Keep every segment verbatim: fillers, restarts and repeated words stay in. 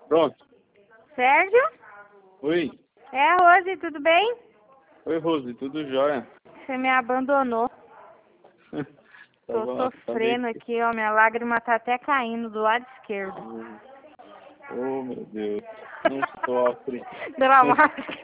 Pronto. Sérgio? Oi. É a Rose, tudo bem? Oi, Rose, tudo jóia? Você me abandonou. Tô Tava- sofrendo tava- aqui, ó. Minha lágrima tá até caindo do lado esquerdo. Oh, meu Deus. Não sofre. Dramática.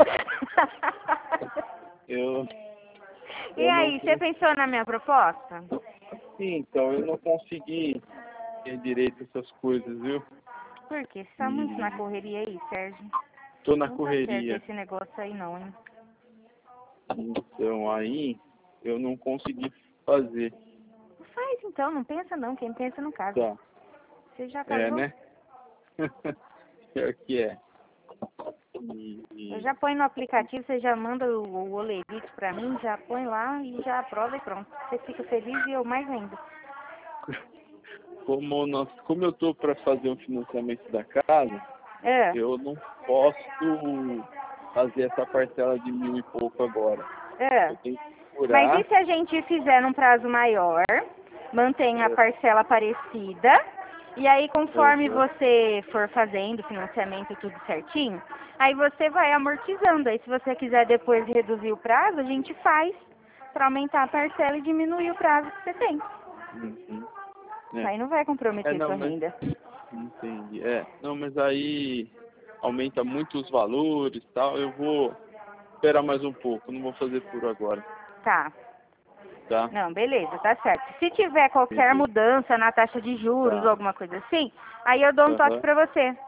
Eu, E eu aí, não você fiz- pensou na minha proposta? Sim, então, eu não consegui ter direito a essas coisas, viu? Por quê? Você tá muito na correria aí, Sérgio. Tô na Não tá certo correria. esse negócio aí não, hein? Então, aí, eu não consegui fazer. Não faz então, não pensa não. Quem pensa não casa. Tá. Você já É, casou? né? Pior que é. E, Eu e- já põe no aplicativo, você já manda o, o olerite pra mim, já põe lá e já aprova e pronto. Você fica feliz e eu mais ainda. como, nós, como eu tô para fazer um financiamento da casa, É, eu não posso fazer essa parcela de mil e pouco agora. é. Eu tenho que Mas segurar. e se a gente fizer num prazo maior, mantém a É, parcela parecida, e aí conforme aham. você for fazendo o financiamento tudo certinho, aí você vai amortizando. Aí se você quiser depois reduzir o prazo, a gente faz para aumentar a parcela e diminuir o prazo que você tem. Uhum. É. Aí não vai É, comprometer não, sua mas renda. entendi. É, não, mas aí aumenta muito os valores e tal. Eu vou esperar mais um pouco, não vou fazer por agora, Tá. tá? Não, beleza, tá certo. Se tiver qualquer Beleza. mudança na taxa de juros ou Tá. alguma coisa assim, aí eu dou um toque Aham. pra você.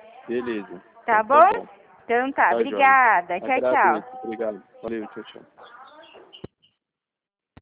Beleza. Tá Então tá bom? bom. Então tá, Tá, joia. obrigada. Tchau, tchau. Agradeço. Obrigado. Valeu, tchau, tchau.